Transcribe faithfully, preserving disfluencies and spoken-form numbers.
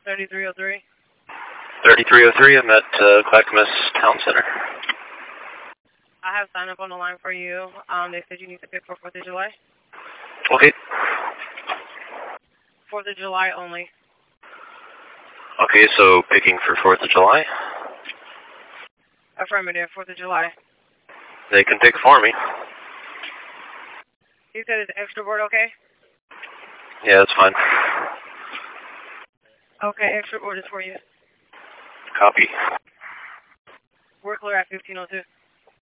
thirty-three oh three. thirty-three oh three, I'm at uh, Clackamas Town Center. I have signed up on the line for you. Um, they said you need to pick for fourth of July. Okay. fourth of July only. Okay, so picking for fourth of July? Affirmative, fourth of July. They can pick for me. You said it's extra board okay? Yeah, that's fine. Okay, extra board is for you. Copy. We're clear at fifteen oh two.